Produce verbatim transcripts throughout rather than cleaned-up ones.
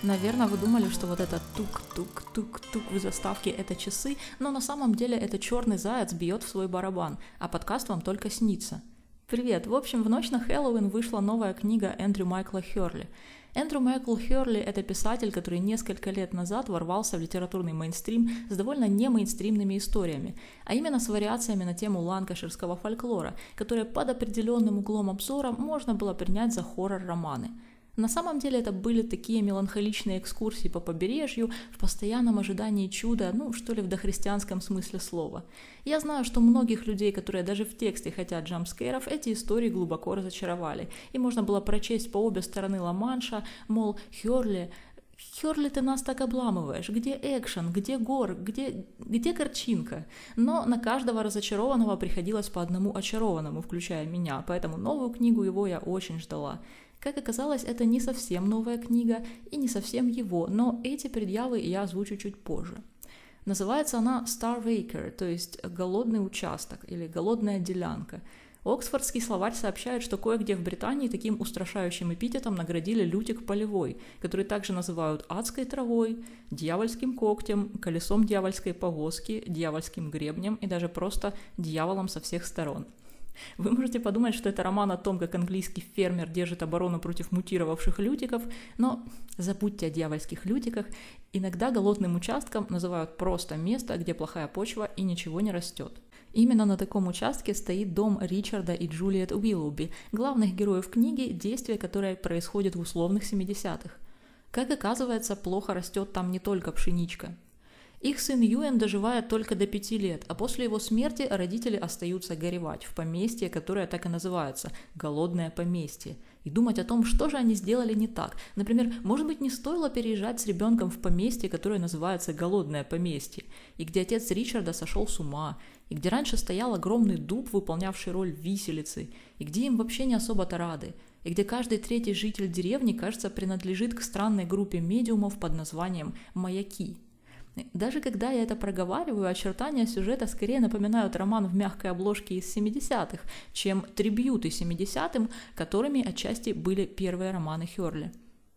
Наверное, вы думали, что вот это тук-тук-тук-тук в заставке — это часы, но на самом деле это черный заяц бьет в свой барабан, а подкаст вам только снится. Привет! В общем, в ночь на Хэллоуин вышла новая книга Эндрю Майкла Херли. Эндрю Майкл Херли — это писатель, который несколько лет назад ворвался в литературный мейнстрим с довольно не мейнстримными историями, а именно с вариациями на тему ланкаширского фольклора, которые под определенным углом обзора можно было принять за хоррор-романы. На самом деле это были такие меланхоличные экскурсии по побережью в постоянном ожидании чуда, ну что ли в дохристианском смысле слова. Я знаю, что многих людей, которые даже в тексте хотят джампскейров, эти истории глубоко разочаровали, и можно было прочесть по обе стороны Ла-Манша, мол, Херли, Херли, ты нас так обламываешь, где экшен, где гор, где, где картинка? Но на каждого разочарованного приходилось по одному очарованному, включая меня, поэтому новую книгу его я очень ждала. Как оказалось, это не совсем новая книга и не совсем его, но эти предъявы я озвучу чуть позже. Называется она Starve-Acre, то есть «голодный участок» или «голодная делянка». Оксфордский словарь сообщает, что кое-где в Британии таким устрашающим эпитетом наградили лютик полевой, который также называют адской травой, дьявольским когтем, колесом дьявольской повозки, дьявольским гребнем и даже просто дьяволом со всех сторон. Вы можете подумать, что это роман о том, как английский фермер держит оборону против мутировавших лютиков, но забудьте о дьявольских лютиках. Иногда голодным участком называют просто место, где плохая почва и ничего не растет. Именно на таком участке стоит дом Ричарда и Джулиет Уиллоуби, главных героев книги, действие которой происходит в условных семидесятых. Как оказывается, плохо растет там не только пшеничка. Их сын Юэн доживает только до пяти лет, а после его смерти родители остаются горевать в поместье, которое так и называется – «голодное поместье», и думать о том, что же они сделали не так. Например, может быть, не стоило переезжать с ребенком в поместье, которое называется «голодное поместье», и где отец Ричарда сошел с ума, и где раньше стоял огромный дуб, выполнявший роль виселицы, и где им вообще не особо-то рады, и где каждый третий житель деревни, кажется, принадлежит к странной группе медиумов под названием «маяки». Даже когда я это проговариваю, очертания сюжета скорее напоминают роман в мягкой обложке из семидесятых, чем трибьюты семидесятым, которыми отчасти были первые романы Херли.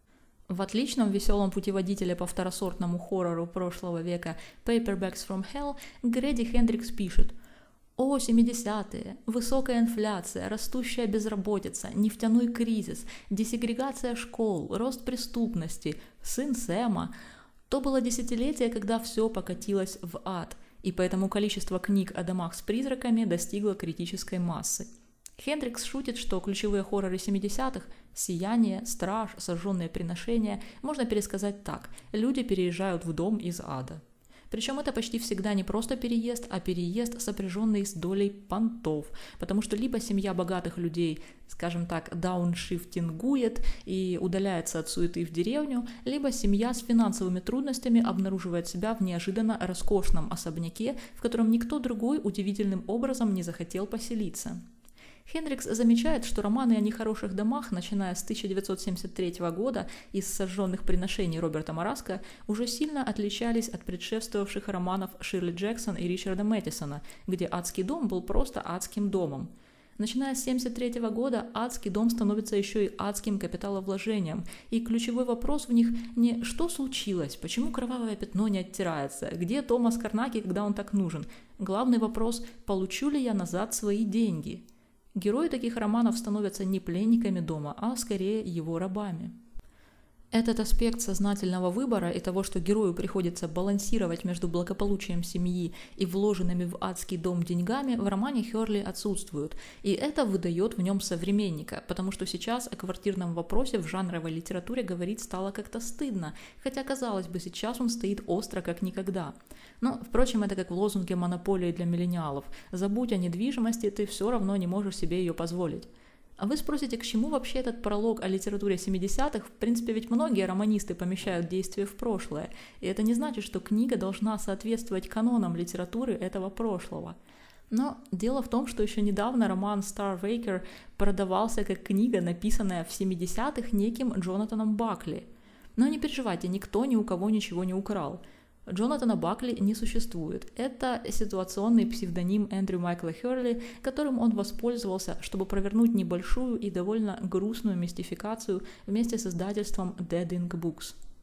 В отличном веселом путеводителе по второсортному хоррору прошлого века Paperbacks from Hell Грэди Хендрикс пишет: «О, семидесятые! Высокая инфляция, растущая безработица, нефтяной кризис, десегрегация школ, рост преступности, сын Сэма. То было десятилетие, когда все покатилось в ад, и поэтому количество книг о домах с призраками достигло критической массы». Хендрикс шутит, что ключевые хорроры семидесятых – «Сияние», «Страж», «Сожженные приношения» можно пересказать так – люди переезжают в дом из ада. Причем это почти всегда не просто переезд, а переезд, сопряженный с долей понтов, потому что либо семья богатых людей, скажем так, дауншифтингует и удаляется от суеты в деревню, либо семья с финансовыми трудностями обнаруживает себя в неожиданно роскошном особняке, в котором никто другой удивительным образом не захотел поселиться. Хендрикс замечает, что романы о нехороших домах, начиная с тысяча девятьсот семьдесят третьего года из «Сожженных приношений» Роберта Мараско, уже сильно отличались от предшествовавших романов Ширли Джексон и Ричарда Мэттисона, где адский дом был просто адским домом. Начиная с семьдесят третьего года адский дом становится еще и адским капиталовложением, и ключевой вопрос в них не «что случилось?», «почему кровавое пятно не оттирается?», «где Томас Карнаки, когда он так нужен?». Главный вопрос «получу ли я назад свои деньги?». Герои таких романов становятся не пленниками дома, а скорее его рабами. Этот аспект сознательного выбора и того, что герою приходится балансировать между благополучием семьи и вложенными в адский дом деньгами, в романе Херли отсутствует, и это выдает в нем современника, потому что сейчас о квартирном вопросе в жанровой литературе говорить стало как-то стыдно, хотя, казалось бы, сейчас он стоит остро как никогда. Но, впрочем, это как в лозунге монополии для миллениалов: «Забудь о недвижимости, ты все равно не можешь себе ее позволить». А вы спросите, к чему вообще этот пролог о литературе семидесятых? В принципе, ведь многие романисты помещают действие в прошлое, и это не значит, что книга должна соответствовать канонам литературы этого прошлого. Но дело в том, что еще недавно роман Starve-Acre продавался как книга, написанная в семидесятых неким Джонатаном Бакли. Но не переживайте, никто ни у кого ничего не украл. Джонатана Бакли не существует. Это ситуационный псевдоним Эндрю Майкла Херли, которым он воспользовался, чтобы провернуть небольшую и довольно грустную мистификацию вместе с издательством Dead Ink Books.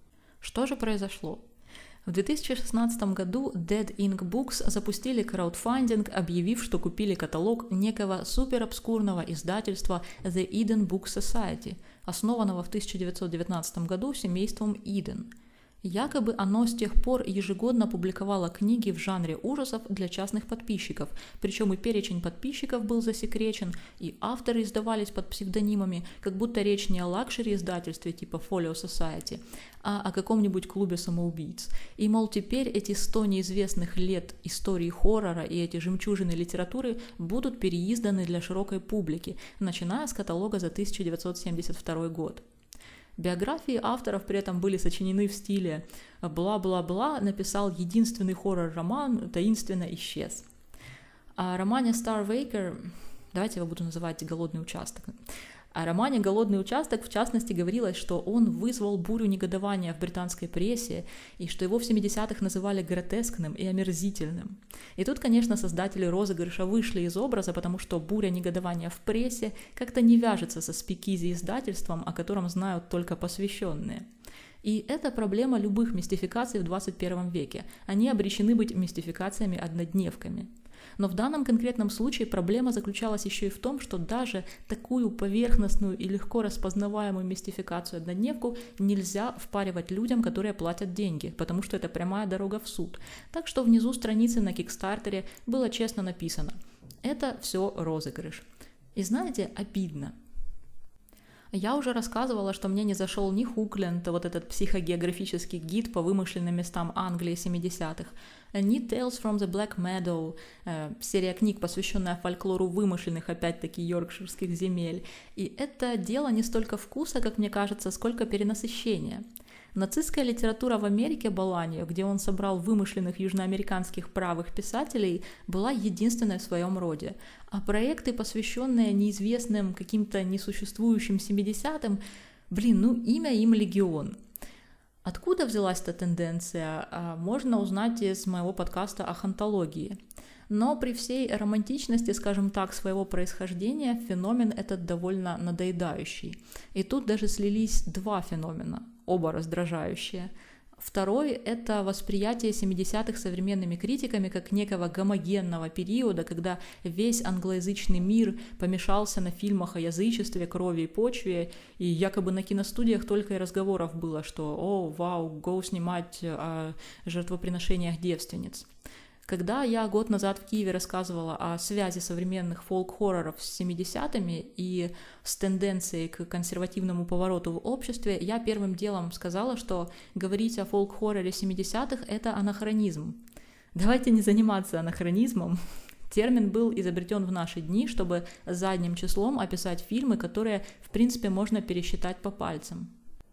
Что же произошло? В две тысячи шестнадцатом году Dead Ink Books запустили краудфандинг, объявив, что купили каталог некого суперобскурного издательства The Eden Book Society, основанного в тысяча девятьсот девятнадцатом году семейством Иден. Якобы оно с тех пор ежегодно публиковало книги в жанре ужасов для частных подписчиков, причем и перечень подписчиков был засекречен, и авторы издавались под псевдонимами, как будто речь не о лакшери-издательстве типа Folio Society, а о каком-нибудь клубе самоубийц. И, мол, теперь эти сто неизвестных лет истории хоррора и эти жемчужины литературы будут переизданы для широкой публики, начиная с каталога за тысяча девятьсот семьдесят второй год. Биографии авторов при этом были сочинены в стиле «бла-бла-бла» написал единственный хоррор-роман «Таинственно исчез». О романе Starwaker, давайте его буду называть «Голодный участок», о романе «Голодный участок» в частности говорилось, что он вызвал бурю негодования в британской прессе и что его в семидесятых называли гротескным и омерзительным. И тут, конечно, создатели розыгрыша вышли из образа, потому что буря негодования в прессе как-то не вяжется со спикизи-издательством, о котором знают только посвященные. И это проблема любых мистификаций в двадцать первом веке. Они обречены быть мистификациями-однодневками. Но в данном конкретном случае проблема заключалась еще и в том, что даже такую поверхностную и легко распознаваемую мистификацию-однодневку нельзя впаривать людям, которые платят деньги, потому что это прямая дорога в суд. Так что внизу страницы на Кикстартере было честно написано: это все розыгрыш. И знаете, обидно. Я уже рассказывала, что мне не зашел ни Хукленд, вот этот психогеографический гид по вымышленным местам Англии семидесятых, ни Tales from the Black Meadow, э, серия книг, посвященная фольклору вымышленных, опять-таки, йоркширских земель. И это дело не столько вкуса, как мне кажется, сколько перенасыщения. Нацистская литература в Америке Боланьо, где он собрал вымышленных южноамериканских правых писателей, была единственной в своем роде. А проекты, посвященные неизвестным каким-то несуществующим семидесятым, блин, ну имя им легион. Откуда взялась эта тенденция, можно узнать из моего подкаста о хантологии. Но при всей романтичности, скажем так, своего происхождения, феномен этот довольно надоедающий. И тут даже слились два феномена, оба раздражающие. Второй – это восприятие семидесятых современными критиками как некого гомогенного периода, когда весь англоязычный мир помешался на фильмах о язычестве, крови и почве, и якобы на киностудиях только и разговоров было, что «О, вау, го снимать о жертвоприношениях девственниц». Когда я год назад в Киеве рассказывала о связи современных фолк-хорроров с семидесятыми и с тенденцией к консервативному повороту в обществе, я первым делом сказала, что говорить о фолк-хорроре семидесятых – это анахронизм. Давайте не заниматься анахронизмом. Термин был изобретен в наши дни, чтобы задним числом описать фильмы, которые, в принципе, можно пересчитать по пальцам.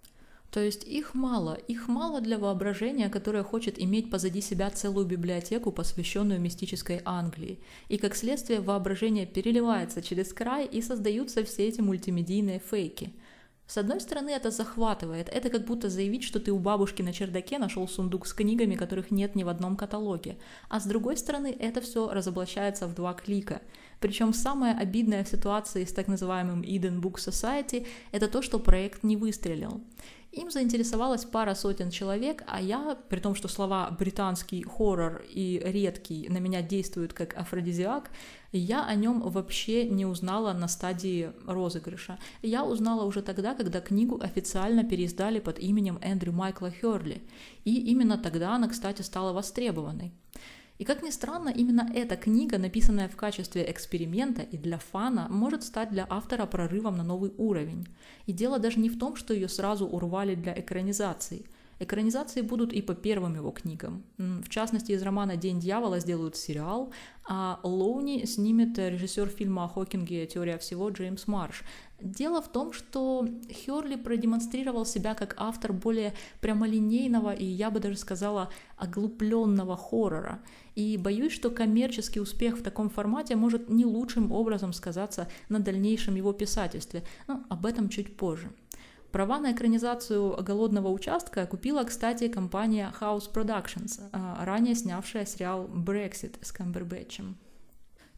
То есть их мало, их мало для воображения, которое хочет иметь позади себя целую библиотеку, посвященную мистической Англии. И как следствие воображение переливается через край и создаются все эти мультимедийные фейки. С одной стороны, это захватывает, это как будто заявить, что ты у бабушки на чердаке нашел сундук с книгами, которых нет ни в одном каталоге. А с другой стороны, это все разоблачается в два клика. Причем самое обидное в ситуации с так называемым Eden Book Society – это то, что проект не выстрелил. Им заинтересовалась пара сотен человек, а я, при том, что слова «британский хоррор» и «редкий» на меня действуют как афродизиак, я о нем вообще не узнала на стадии розыгрыша. Я узнала уже тогда, когда книгу официально переиздали под именем Эндрю Майкла Хёрли. И именно тогда она, кстати, стала востребованной. И как ни странно, именно эта книга, написанная в качестве эксперимента и для фана, может стать для автора прорывом на новый уровень. И дело даже не в том, что ее сразу урвали для экранизации. Экранизации будут и по первым его книгам. В частности, из романа «День дьявола» сделают сериал, а Лоуни снимет режиссер фильма о Хокинге «Теория всего» Джеймс Марш. Дело в том, что Хёрли продемонстрировал себя как автор более прямолинейного и, я бы даже сказала, оглупленного хоррора. И боюсь, что коммерческий успех в таком формате может не лучшим образом сказаться на дальнейшем его писательстве, но об этом чуть позже. Права на экранизацию «Голодного участка» купила, кстати, компания House Productions, ранее снявшая сериал «Брексит» с Камбербэтчем.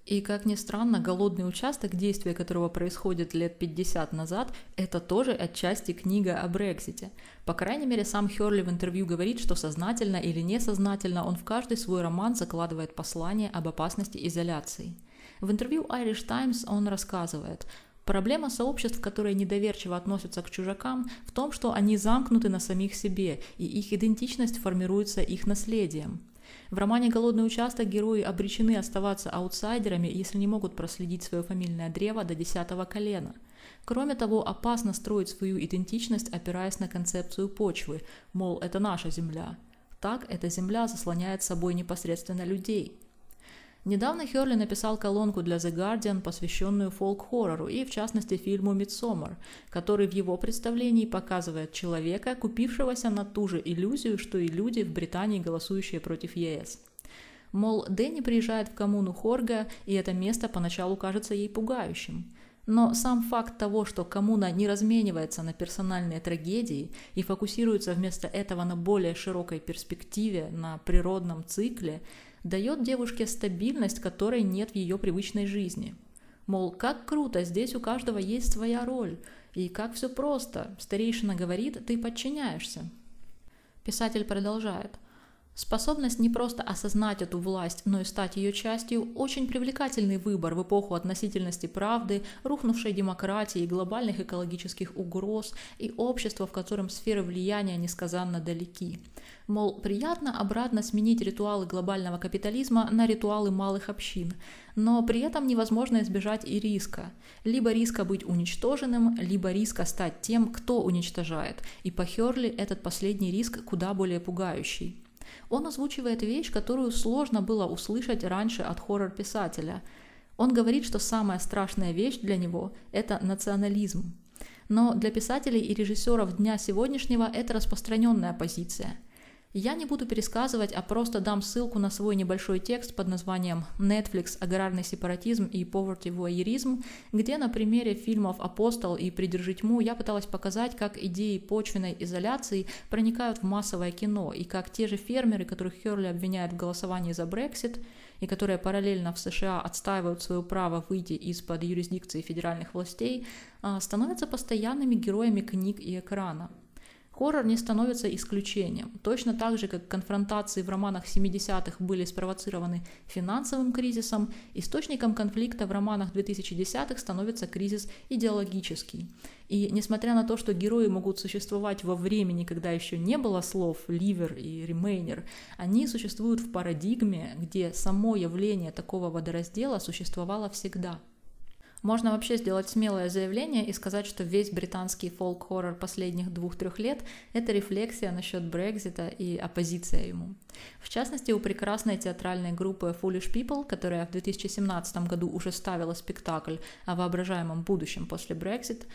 И, как ни странно, голодный участок, действие которого происходит лет пятьдесят назад, это тоже отчасти книга о Брексите. По крайней мере, сам Херли в интервью говорит, что сознательно или несознательно он в каждый свой роман закладывает послание об опасности изоляции. В интервью Irish Times он рассказывает: «Проблема сообществ, которые недоверчиво относятся к чужакам, в том, что они замкнуты на самих себе, и их идентичность формируется их наследием. В романе «Голодный участок» герои обречены оставаться аутсайдерами, если не могут проследить свое фамильное древо до десятого колена. Кроме того, опасно строить свою идентичность, опираясь на концепцию почвы, мол, это наша земля. Так эта земля заслоняет собой непосредственно людей». Недавно Херли написал колонку для The Guardian, посвященную фолк-хоррору и, в частности, фильму «Мидсоммар», который в его представлении показывает человека, купившегося на ту же иллюзию, что и люди в Британии, голосующие против ЕС. Мол, Дэнни приезжает в коммуну Хорга, и это место поначалу кажется ей пугающим. Но сам факт того, что коммуна не разменивается на персональные трагедии и фокусируется вместо этого на более широкой перспективе, на природном цикле, дает девушке стабильность, которой нет в ее привычной жизни. Мол, как круто, здесь у каждого есть своя роль, и как все просто, старейшина говорит, ты подчиняешься. Писатель продолжает. Способность не просто осознать эту власть, но и стать ее частью – очень привлекательный выбор в эпоху относительности правды, рухнувшей демократии, глобальных экологических угроз и общества, в котором сферы влияния несказанно далеки. Мол, приятно обратно сменить ритуалы глобального капитализма на ритуалы малых общин, но при этом невозможно избежать и риска. Либо риска быть уничтоженным, либо риска стать тем, кто уничтожает, и по Херли этот последний риск куда более пугающий. Он озвучивает вещь, которую сложно было услышать раньше от хоррор-писателя. Он говорит, что самая страшная вещь для него – это национализм. Но для писателей и режиссеров дня сегодняшнего это распространенная позиция. Я не буду пересказывать, а просто дам ссылку на свой небольшой текст под названием «Netflix. Аграрный сепаратизм и poverty-voyeurism», где на примере фильмов «Апостол» и «Придержи тьму» я пыталась показать, как идеи почвенной изоляции проникают в массовое кино, и как те же фермеры, которых Херли обвиняет в голосовании за Брексит, и которые параллельно в США отстаивают свое право выйти из-под юрисдикции федеральных властей, становятся постоянными героями книг и экрана. Хоррор не становится исключением. Точно так же, как конфронтации в романах семидесятых были спровоцированы финансовым кризисом, источником конфликта в романах двухтысячных становится кризис идеологический. И несмотря на то, что герои могут существовать во времени, когда еще не было слов «ливер» и «ремейнер», они существуют в парадигме, где само явление такого водораздела существовало всегда. Можно вообще сделать смелое заявление и сказать, что весь британский фолк-хоррор последних двух-трех лет – это рефлексия насчет Брексита и оппозиция ему. В частности, у прекрасной театральной группы Foolish People, которая в две тысячи семнадцатом году уже ставила спектакль о воображаемом будущем после Брексит,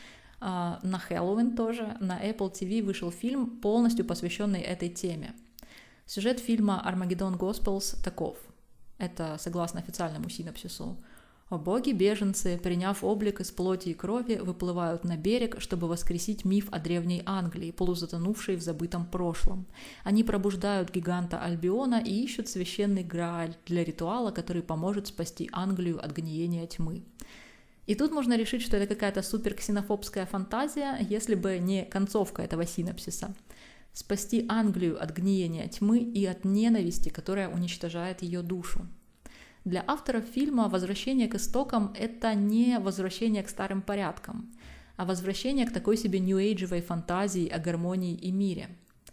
на Хэллоуин тоже, на Apple ти ви вышел фильм, полностью посвященный этой теме. Сюжет фильма «Armageddon Gospels» таков. Это согласно официальному синопсису. Боги-беженцы, приняв облик из плоти и крови, выплывают на берег, чтобы воскресить миф о древней Англии, полузатонувшей в забытом прошлом. Они пробуждают гиганта Альбиона и ищут священный Грааль для ритуала, который поможет спасти Англию от гниения тьмы. И тут можно решить, что это какая-то суперксенофобская фантазия, если бы не концовка этого синопсиса. Спасти Англию от гниения тьмы и от ненависти, которая уничтожает ее душу. Для авторов фильма возвращение к истокам – это не возвращение к старым порядкам, а возвращение к такой себе нью-эйджевой фантазии о гармонии и мире.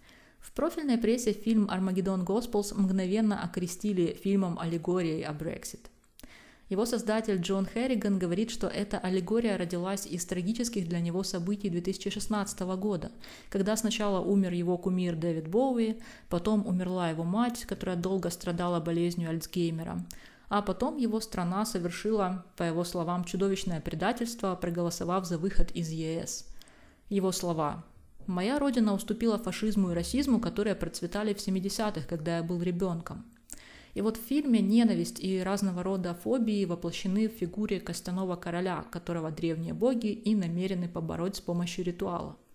В профильной прессе фильм «Armageddon Gospels» мгновенно окрестили фильмом-аллегорией о Брексит. Его создатель Джон Херриган говорит, что эта аллегория родилась из трагических для него событий две тысячи шестнадцатого года, когда сначала умер его кумир Дэвид Боуи, потом умерла его мать, которая долго страдала болезнью Альцгеймера, а потом его страна совершила, по его словам, чудовищное предательство, проголосовав за выход из ЕС. Его слова: «Моя родина уступила фашизму и расизму, которые процветали в семидесятых, когда я был ребенком». И вот в фильме ненависть и разного рода фобии воплощены в фигуре костяного короля, которого древние боги и намерены побороть с помощью ритуала.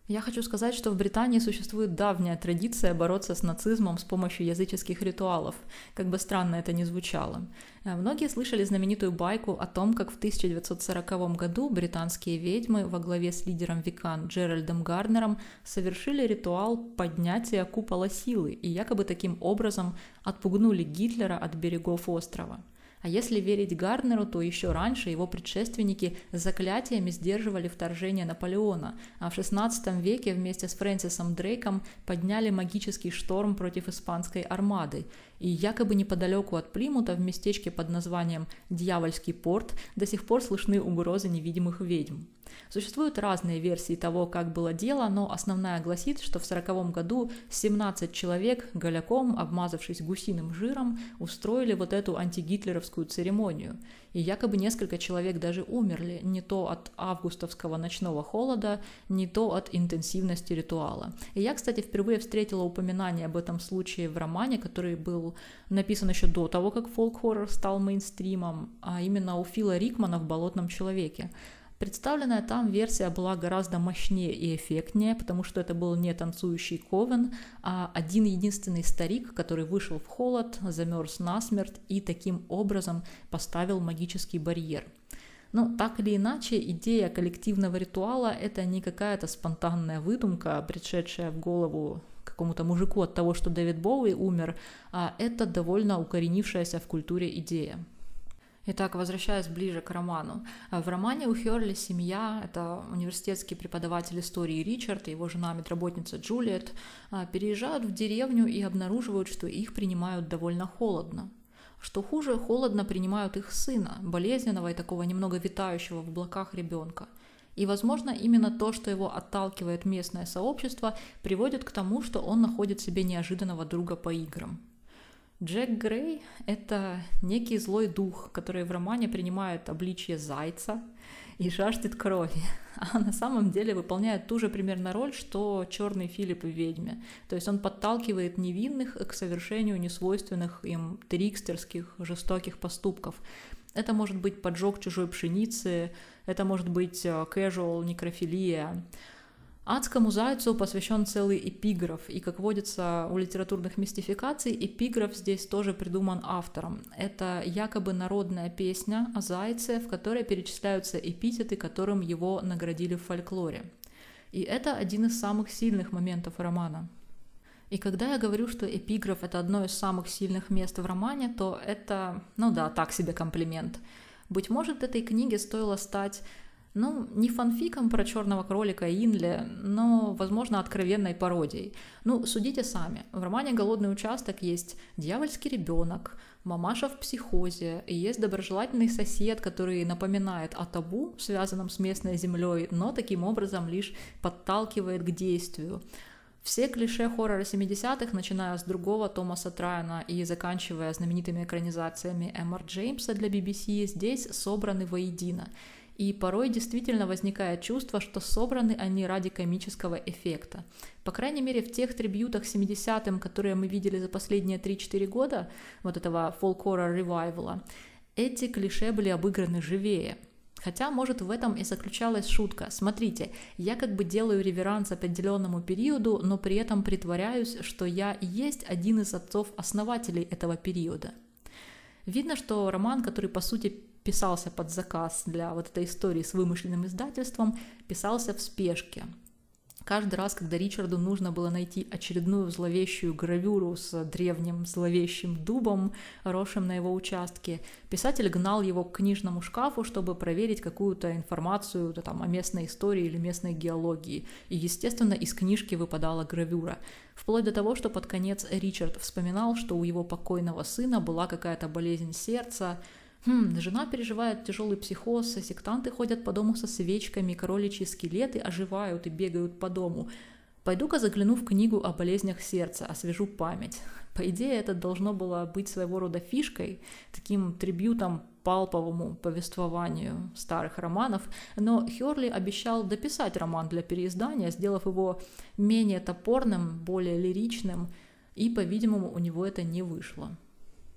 Я хочу сказать, что в Британии существует давняя традиция бороться с нацизмом с помощью языческих ритуалов, как бы странно это ни звучало. Многие слышали знаменитую байку о том, как в тысяча девятьсот сороковом году британские ведьмы во главе с лидером векан Джеральдом Гарнером совершили ритуал поднятия купола силы и якобы таким образом отпугнули Гитлера от берегов острова. А если верить Гарнеру, то еще раньше его предшественники заклятиями сдерживали вторжение Наполеона, а в шестнадцатом веке вместе с Фрэнсисом Дрейком подняли магический шторм против испанской армады. И якобы неподалеку от Плимута, в местечке под названием Дьявольский порт, до сих пор слышны угрозы невидимых ведьм. Существуют разные версии того, как было дело, но основная гласит, что в сороковом году семнадцать человек, голяком, обмазавшись гусиным жиром, устроили вот эту антигитлеровскую церемонию. И якобы несколько человек даже умерли, не то от августовского ночного холода, не то от интенсивности ритуала. И я, кстати, впервые встретила упоминание об этом случае в романе, который был написан еще до того, как фолк-хоррор стал мейнстримом, а именно у Фила Рикмана в «Болотном человеке». Представленная там версия была гораздо мощнее и эффектнее, потому что это был не танцующий ковен, а один единственный старик, который вышел в холод, замерз насмерть и таким образом поставил магический барьер. Но так или иначе, идея коллективного ритуала – это не какая-то спонтанная выдумка, пришедшая в голову какому-то мужику от того, что Дэвид Боуи умер, а это довольно укоренившаяся в культуре идея. Итак, возвращаясь ближе к роману. В романе у Хёрли семья, это университетский преподаватель истории Ричард и его жена-медработница Джулиет, переезжают в деревню и обнаруживают, что их принимают довольно холодно. Что хуже, холодно принимают их сына, болезненного и такого немного витающего в облаках ребенка. И, возможно, именно то, что его отталкивает местное сообщество, приводит к тому, что он находит себе неожиданного друга по играм. Джек Грей – это некий злой дух, который в романе принимает обличье зайца и жаждет крови, а на самом деле выполняет ту же примерно роль, что черный Филипп в «Ведьме». То есть он подталкивает невинных к совершению несвойственных им трикстерских, жестоких поступков. Это может быть поджог чужой пшеницы, это может быть casual некрофилия. Адскому зайцу посвящен целый эпиграф, и, как водится у литературных мистификаций, эпиграф здесь тоже придуман автором. Это якобы народная песня о зайце, в которой перечисляются эпитеты, которым его наградили в фольклоре. И это один из самых сильных моментов романа. И когда я говорю, что эпиграф — это одно из самых сильных мест в романе, то это, ну да, так себе комплимент. Быть может, этой книге стоило стать... Ну, не фанфиком про черного кролика Инли, но, возможно, откровенной пародией. Ну, судите сами. В романе «Голодный участок» есть дьявольский ребенок, мамаша в психозе, и есть доброжелательный сосед, который напоминает о табу, связанном с местной землей, но таким образом лишь подталкивает к действию. Все клише хоррора семидесятых, начиная с другого Томаса Трайана и заканчивая знаменитыми экранизациями Эм Ар Джеймса для Би Би Си, здесь собраны воедино. И порой действительно возникает чувство, что собраны они ради комического эффекта. По крайней мере, в тех трибьютах семидесятым, которые мы видели за последние три-четыре года, вот этого фолк-хоррор ревайвала, эти клише были обыграны живее. Хотя, может, в этом и заключалась шутка. Смотрите, я как бы делаю реверанс определенному периоду, но при этом притворяюсь, что я и есть один из отцов-основателей этого периода. Видно, что роман, который, по сути, писался под заказ для вот этой истории с вымышленным издательством, писался в спешке. Каждый раз, когда Ричарду нужно было найти очередную зловещую гравюру с древним зловещим дубом, росшим на его участке, писатель гнал его к книжному шкафу, чтобы проверить какую-то информацию да, там, о местной истории или местной геологии. И, естественно, из книжки выпадала гравюра. Вплоть до того, что под конец Ричард вспоминал, что у его покойного сына была какая-то болезнь сердца. Хм, жена переживает тяжелый психоз, сектанты ходят по дому со свечками, кроличьи скелеты оживают и бегают по дому. Пойду-ка загляну в книгу о болезнях сердца, освежу память. По идее, это должно было быть своего рода фишкой, таким трибьютом палповому повествованию старых романов, но Хёрли обещал дописать роман для переиздания, сделав его менее топорным, более лиричным, и, по-видимому, у него это не вышло.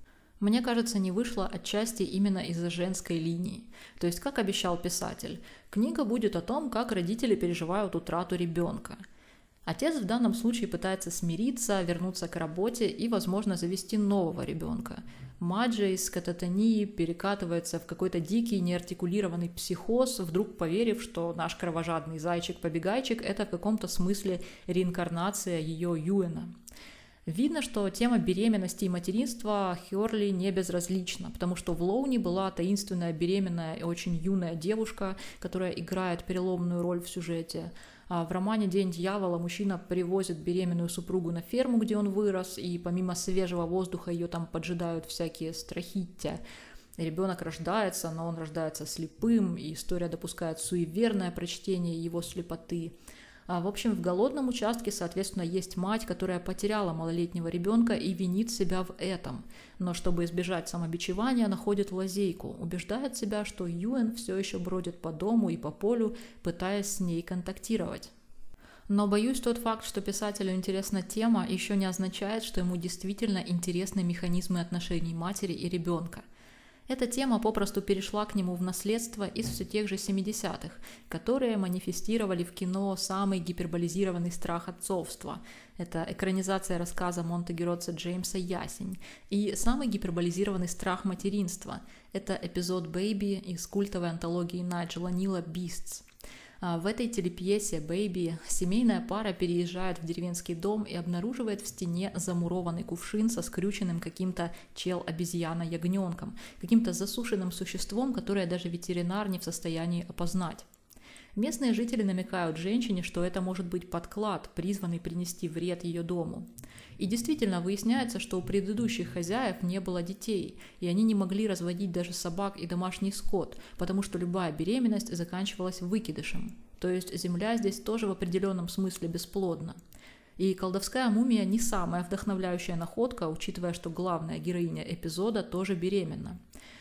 Мне кажется, не вышло отчасти именно из-за женской линии. То есть, как обещал писатель, книга будет о том, как родители переживают утрату ребенка. Отец в данном случае пытается смириться, вернуться к работе и, возможно, завести нового ребенка. Мать же из кататонии перекатывается в какой-то дикий, неартикулированный психоз, вдруг поверив, что наш кровожадный зайчик-побегайчик – это в каком-то смысле реинкарнация ее Юэна. Видно, что тема беременности и материнства Хёрли не безразлична, потому что в Лоуни была таинственная беременная и очень юная девушка, которая играет переломную роль в сюжете. А в романе «День дьявола» мужчина привозит беременную супругу на ферму, где он вырос, и помимо свежего воздуха ее там поджидают всякие страхиття. Ребенок рождается, но он рождается слепым, и история допускает суеверное прочтение его слепоты. А, в общем, в голодном участке, соответственно, есть мать, которая потеряла малолетнего ребенка и винит себя в этом. Но чтобы избежать самобичевания, находит лазейку, убеждает себя, что Юэн все еще бродит по дому и по полю, пытаясь с ней контактировать. Но, боюсь, тот факт, что писателю интересна тема, еще не означает, что ему действительно интересны механизмы отношений матери и ребенка. Эта тема попросту перешла к нему в наследство из все тех же семидесятых, которые манифестировали в кино самый гиперболизированный страх отцовства. Это экранизация рассказа Монтегеротца Джеймса «Ясень». И самый гиперболизированный страх материнства. Это эпизод «Бэйби» из культовой антологии Найджела Нила «Beasts». В этой телепьесе «Бэйби» семейная пара переезжает в деревенский дом и обнаруживает в стене замурованный кувшин со скрюченным каким-то чел-обезьяна-ягненком, каким-то засушенным существом, которое даже ветеринар не в состоянии опознать. Местные жители намекают женщине, что это может быть подклад, призванный принести вред ее дому. И действительно выясняется, что у предыдущих хозяев не было детей, и они не могли разводить даже собак и домашний скот, потому что любая беременность заканчивалась выкидышем. То есть земля здесь тоже в определенном смысле бесплодна. И колдовская мумия не самая вдохновляющая находка, учитывая, что главная героиня эпизода тоже беременна.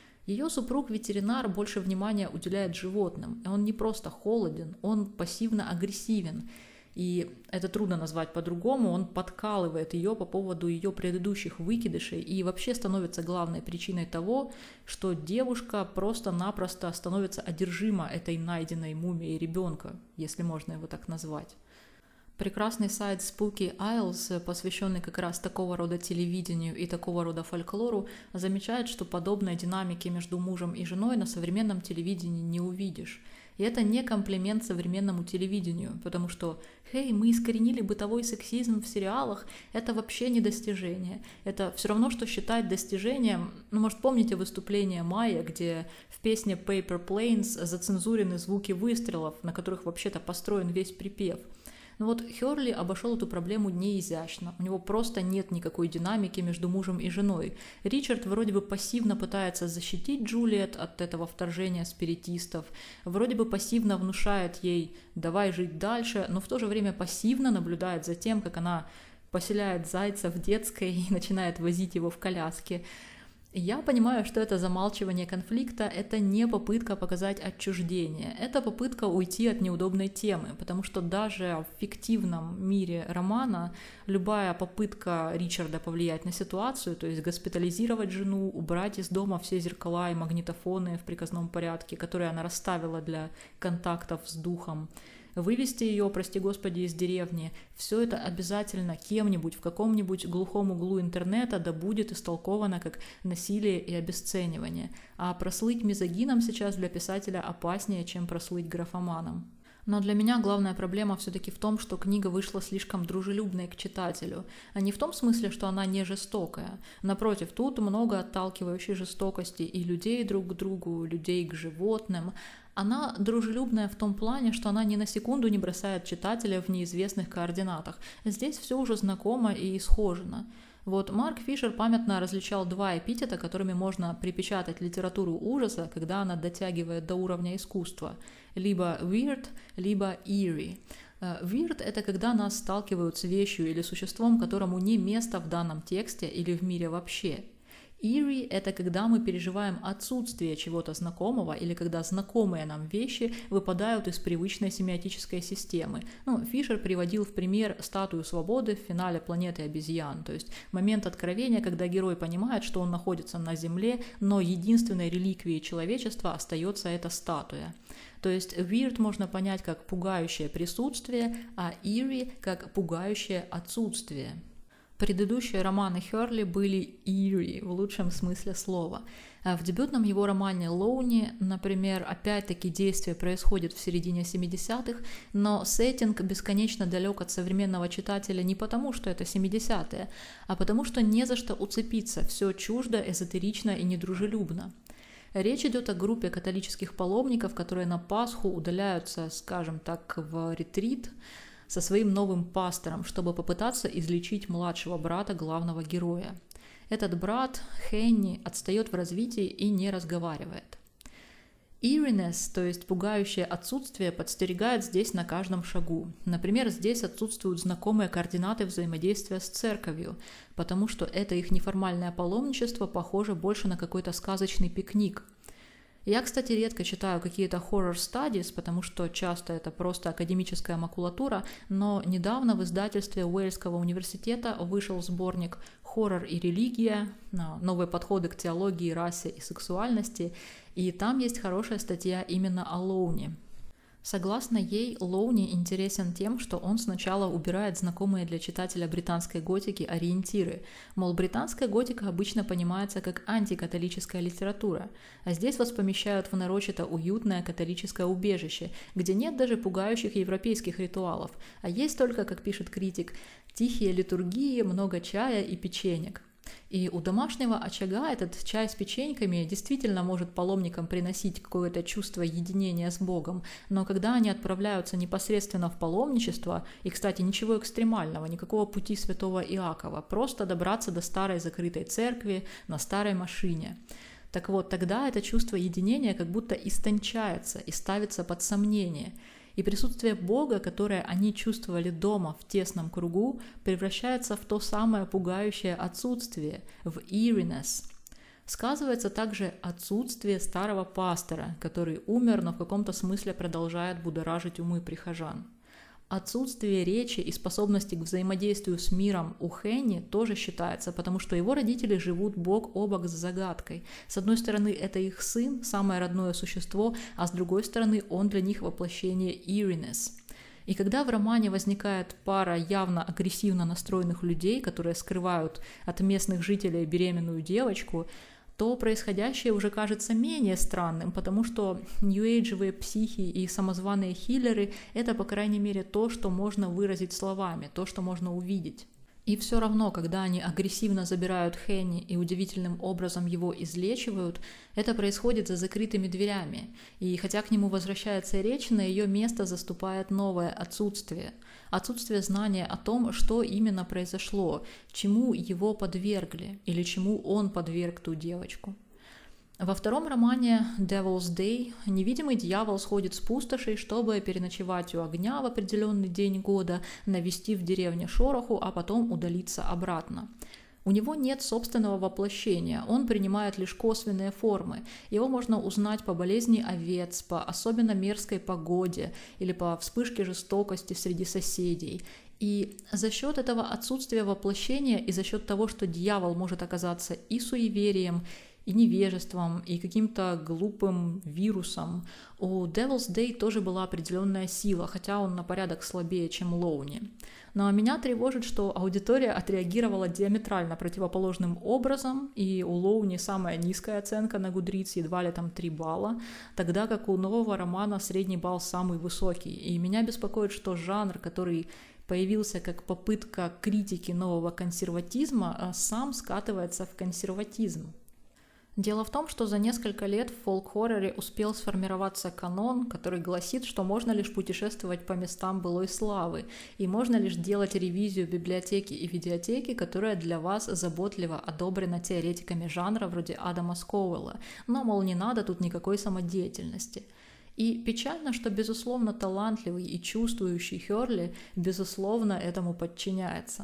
Ее супруг-ветеринар больше внимания уделяет животным, и он не просто холоден, он пассивно-агрессивен. И это трудно назвать по-другому, он подкалывает ее по поводу ее предыдущих выкидышей и вообще становится главной причиной того, что девушка просто-напросто становится одержима этой найденной мумией ребенка, если можно его так назвать. Прекрасный сайт Spooky Isles, посвященный как раз такого рода телевидению и такого рода фольклору, замечает, что подобной динамики между мужем и женой на современном телевидении не увидишь. И это не комплимент современному телевидению, потому что «Хей, мы искоренили бытовой сексизм в сериалах» — это вообще не достижение. Это все равно, что считать достижением, ну, может, помните выступление Майя, где в песне Paper Planes зацензурены звуки выстрелов, на которых вообще-то построен весь припев. Но вот Хёрли обошел эту проблему не изящно. У него просто нет никакой динамики между мужем и женой. Ричард вроде бы пассивно пытается защитить Джулиет от этого вторжения спиритистов, вроде бы пассивно внушает ей «давай жить дальше», но в то же время пассивно наблюдает за тем, как она поселяет зайца в детской и начинает возить его в коляске. Я понимаю, что это замалчивание конфликта, это не попытка показать отчуждение, это попытка уйти от неудобной темы, потому что даже в фиктивном мире романа любая попытка Ричарда повлиять на ситуацию, то есть госпитализировать жену, убрать из дома все зеркала и магнитофоны в приказном порядке, которые она расставила для контактов с духом, вывести ее, прости господи, из деревни, все это обязательно кем-нибудь в каком-нибудь глухом углу интернета да будет истолковано как насилие и обесценивание. А прослыть мизогином сейчас для писателя опаснее, чем прослыть графоманом. Но для меня главная проблема все-таки в том, что книга вышла слишком дружелюбной к читателю, а не в том смысле, что она не жестокая. Напротив, тут много отталкивающей жестокости и людей друг к другу, людей к животным. Она дружелюбная в том плане, что она ни на секунду не бросает читателя в неизвестных координатах. Здесь все уже знакомо и исхожено. Вот Марк Фишер памятно различал два эпитета, которыми можно припечатать литературу ужаса, когда она дотягивает до уровня искусства. Либо weird, либо eerie. Weird — это когда нас сталкивают с вещью или существом, которому не место в данном тексте или в мире вообще. Eerie — это когда мы переживаем отсутствие чего-то знакомого или когда знакомые нам вещи выпадают из привычной семиотической системы. Ну, Фишер приводил в пример статую свободы в финале «Планеты обезьян», то есть момент откровения, когда герой понимает, что он находится на Земле, но единственной реликвией человечества остается эта статуя. То есть weird можно понять как пугающее присутствие, а eerie как пугающее отсутствие. Предыдущие романы Херли были eerie в лучшем смысле слова. В дебютном его романе «Лоуни», например, опять-таки действие происходит в середине семидесятых, но сеттинг бесконечно далек от современного читателя не потому, что это семидесятые, а потому что не за что уцепиться, все чуждо, эзотерично и недружелюбно. Речь идет о группе католических паломников, которые на Пасху удаляются, скажем так, в ретрит со своим новым пастором, чтобы попытаться излечить младшего брата главного героя. Этот брат, Хенни, отстает в развитии и не разговаривает. Eeriness, то есть пугающее отсутствие, подстерегает здесь на каждом шагу. Например, здесь отсутствуют знакомые координаты взаимодействия с церковью, потому что это их неформальное паломничество похоже больше на какой-то сказочный пикник. Я, кстати, редко читаю какие-то horror studies, потому что часто это просто академическая макулатура, но недавно в издательстве Уэльского университета вышел сборник «Хоррор и религия. Новые подходы к теологии, расе и сексуальности», и там есть хорошая статья именно о Лоуни. Согласно ей, Лоуни интересен тем, что он сначала убирает знакомые для читателя британской готики ориентиры. Мол, британская готика обычно понимается как антикатолическая литература, а здесь вас помещают в нарочито уютное католическое убежище, где нет даже пугающих европейских ритуалов, а есть только, как пишет критик, тихие литургии, много чая и печенек. И у домашнего очага этот чай с печеньками действительно может паломникам приносить какое-то чувство единения с Богом, но когда они отправляются непосредственно в паломничество, и, кстати, ничего экстремального, никакого пути святого Иакова, просто добраться до старой закрытой церкви на старой машине. Так вот, тогда это чувство единения как будто истончается и ставится под сомнение. И присутствие Бога, которое они чувствовали дома в тесном кругу, превращается в то самое пугающее отсутствие, в eeriness. Сказывается также отсутствие старого пастора, который умер, но в каком-то смысле продолжает будоражить умы прихожан. Отсутствие речи и способности к взаимодействию с миром у Хенни тоже считается, потому что его родители живут бок о бок с загадкой. С одной стороны, это их сын, самое родное существо, а с другой стороны, он для них воплощение eeriness. И когда в романе возникает пара явно агрессивно настроенных людей, которые скрывают от местных жителей беременную девочку, то происходящее уже кажется менее странным, потому что нью-эйджевые психи и самозваные хиллеры — это, по крайней мере, то, что можно выразить словами, то, что можно увидеть. И все равно, когда они агрессивно забирают Хенни и удивительным образом его излечивают, это происходит за закрытыми дверями. И хотя к нему возвращается речь, на ее место заступает новое отсутствие. Отсутствие знания о том, что именно произошло, чему его подвергли или чему он подверг ту девочку. Во втором романе «Devil's Day» невидимый дьявол сходит с пустошей, чтобы переночевать у огня в определенный день года, навести в деревне шороху, а потом удалиться обратно. У него нет собственного воплощения, он принимает лишь косвенные формы. Его можно узнать по болезни овец, по особенно мерзкой погоде или по вспышке жестокости среди соседей. И за счет этого отсутствия воплощения и за счет того, что дьявол может оказаться и суеверием, и невежеством, и каким-то глупым вирусом, у Devil's Day тоже была определенная сила, хотя он на порядок слабее, чем Лоуни. Но меня тревожит, что аудитория отреагировала диаметрально противоположным образом, и у Лоуни самая низкая оценка на Goodreads, едва ли там три балла, тогда как у нового романа средний балл самый высокий. И меня беспокоит, что жанр, который появился как попытка критики нового консерватизма, сам скатывается в консерватизм. Дело в том, что за несколько лет в фолк-хорроре успел сформироваться канон, который гласит, что можно лишь путешествовать по местам былой славы, и можно лишь делать ревизию библиотеки и видеотеки, которая для вас заботливо одобрена теоретиками жанра вроде Адама Скоуэлла, но, мол, не надо тут никакой самодеятельности. И печально, что, безусловно, талантливый и чувствующий Херли, безусловно, этому подчиняется.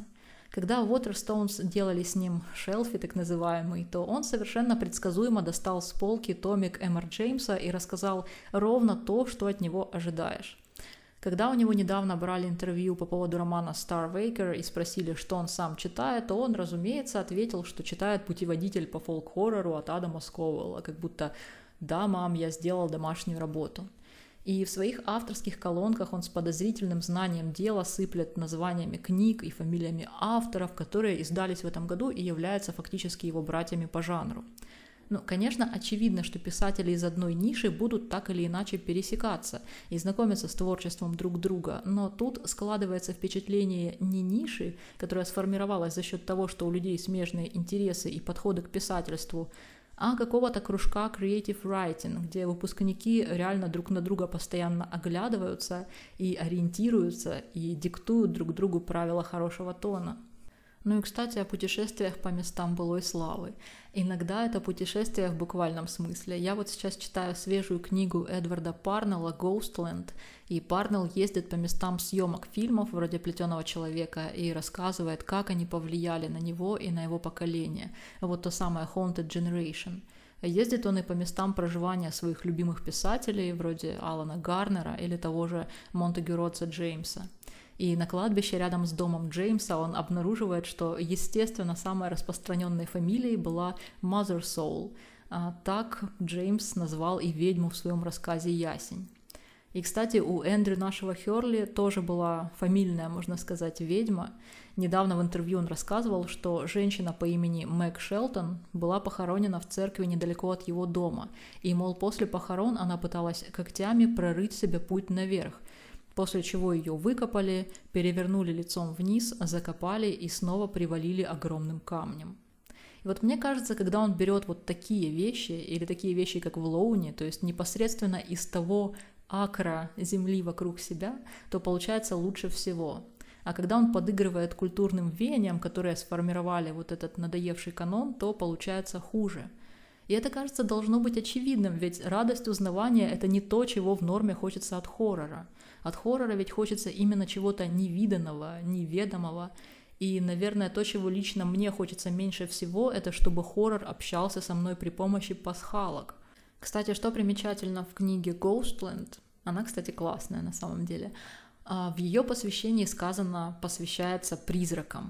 Когда Waterstones делали с ним шелфи, так называемый, то он совершенно предсказуемо достал с полки томик Эм Эр Джеймса и рассказал ровно то, что от него ожидаешь. Когда у него недавно брали интервью по поводу романа Star Waker и спросили, что он сам читает, то он, разумеется, ответил, что читает путеводитель по фолк-хоррору от Адама Сковелла, как будто «да, мам, я сделал домашнюю работу». И в своих авторских колонках он с подозрительным знанием дела сыплет названиями книг и фамилиями авторов, которые издались в этом году и являются фактически его братьями по жанру. Ну, конечно, очевидно, что писатели из одной ниши будут так или иначе пересекаться и знакомиться с творчеством друг друга, но тут складывается впечатление не ниши, которая сформировалась за счет того, что у людей смежные интересы и подходы к писательству, а какого-то кружка Creative Writing, где выпускники реально друг на друга постоянно оглядываются и ориентируются и диктуют друг другу правила хорошего тона. Ну и, кстати, о путешествиях по местам былой славы. Иногда это путешествия в буквальном смысле. Я вот сейчас читаю свежую книгу Эдварда Парнелла «Ghostland», и Парнелл ездит по местам съемок фильмов вроде «Плетеного человека» и рассказывает, как они повлияли на него и на его поколение. Вот то самое Haunted Generation. Ездит он и по местам проживания своих любимых писателей, вроде Алана Гарнера или того же Монтегю Ротса Джеймса. И на кладбище рядом с домом Джеймса он обнаруживает, что, естественно, самой распространенной фамилией была Mothersole. А так Джеймс назвал и ведьму в своем рассказе «Ясень». И, кстати, у Эндрю нашего Хёрли тоже была фамильная, можно сказать, ведьма. Недавно в интервью он рассказывал, что женщина по имени Мэг Шелтон была похоронена в церкви недалеко от его дома. И, мол, после похорон она пыталась когтями прорыть себе путь наверх, после чего ее выкопали, перевернули лицом вниз, закопали и снова привалили огромным камнем. И вот мне кажется, когда он берет вот такие вещи, или такие вещи, как в Лоуне, то есть непосредственно из того акра земли вокруг себя, то получается лучше всего. А когда он подыгрывает культурным веяниям, которые сформировали вот этот надоевший канон, то получается хуже. И это, кажется, должно быть очевидным, ведь радость узнавания — это не то, чего в норме хочется от хоррора. От хоррора ведь хочется именно чего-то невиданного, неведомого. И, наверное, то, чего лично мне хочется меньше всего, это чтобы хоррор общался со мной при помощи пасхалок. Кстати, что примечательно в книге «Ghostland», она, кстати, классная на самом деле, в ее посвящении сказано «посвящается призракам».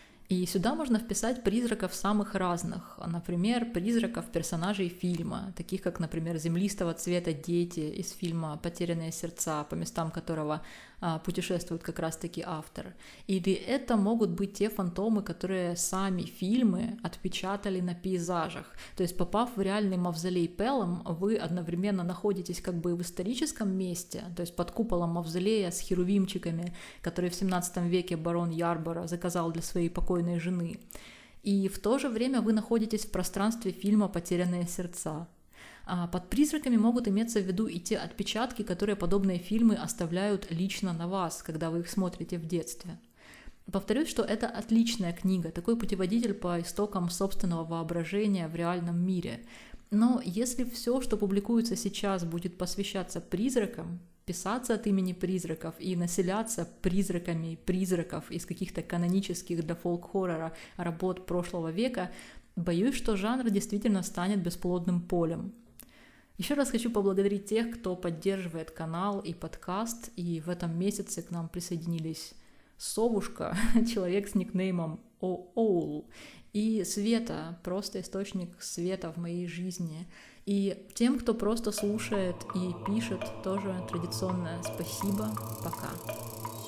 И сюда можно вписать призраков самых разных, например, призраков персонажей фильма, таких как, например, землистого цвета дети из фильма «Потерянные сердца», по местам которого а, путешествует как раз-таки автор. Или это могут быть те фантомы, которые сами фильмы отпечатали на пейзажах. То есть, попав в реальный мавзолей Пелом, вы одновременно находитесь как бы в историческом месте, то есть под куполом мавзолея с херувимчиками, который в семнадцатом веке барон Ярборо заказал для своей покойной жены. И в то же время вы находитесь в пространстве фильма «Потерянные сердца». А под призраками могут иметься в виду и те отпечатки, которые подобные фильмы оставляют лично на вас, когда вы их смотрите в детстве. Повторюсь, что это отличная книга, такой путеводитель по истокам собственного воображения в реальном мире. Но если все, что публикуется сейчас, будет посвящаться призракам, писаться от имени призраков и населяться призраками призраков из каких-то канонических для фолк-хоррора работ прошлого века, боюсь, что жанр действительно станет бесплодным полем. Еще раз хочу поблагодарить тех, кто поддерживает канал и подкаст, и в этом месяце к нам присоединились Совушка, человек с никнеймом Оул, и Света, просто источник света в моей жизни. И тем, кто просто слушает и пишет, тоже традиционное спасибо. Пока.